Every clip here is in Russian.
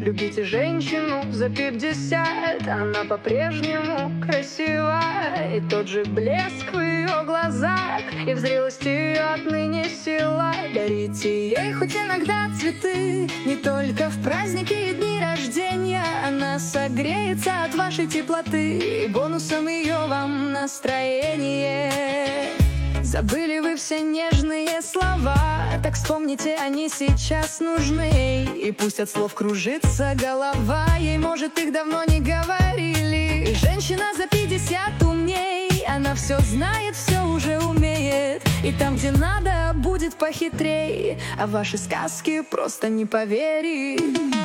Любите женщину за 50, она по-прежнему красива. И тот же блеск в ее глазах, и в зрелости ее отныне сила. Дарите ей хоть иногда цветы, не только в праздники и дни рождения. Она согреется от вашей теплоты, и бонусом ее вам настроение. Забыли вы все нежные слова, так вспомните, они сейчас нужны. И пусть от слов кружится голова, ей, может, их давно не говорили. Женщина за 50 умней, она все знает, все уже умеет. И там, где надо, будет похитрей, а ваши сказки просто не поверит.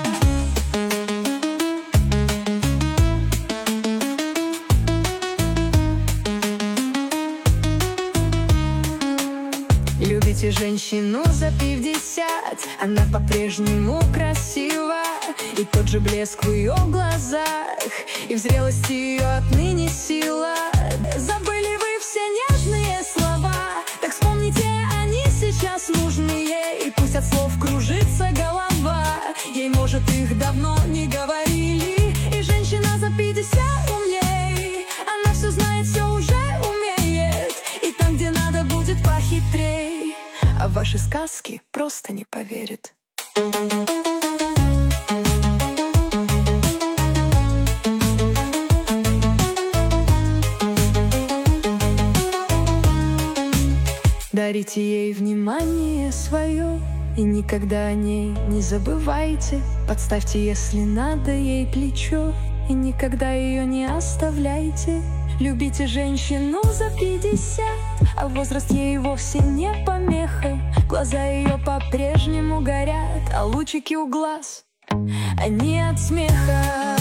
Любите женщину за 50, она по-прежнему красива. И тот же блеск в ее глазах, и в зрелости ее отныне сила. Забыли вы все нежные слова, так вспомните, они сейчас нужны ей. И пусть от слов кружится голова, ей, может, их давно не говорили. И женщина за 50 умней, она все знает, все уже умеет. И там, где надо, будет похитрей, а ваши сказки просто не поверит. Дарите ей внимание свое, и никогда о ней не забывайте. Подставьте, если надо, ей плечо, и никогда ее не оставляйте. Любите женщину за 50, а возраст ей вовсе не помеха. Глаза ее по-прежнему горят, а лучики у глаз, они от смеха.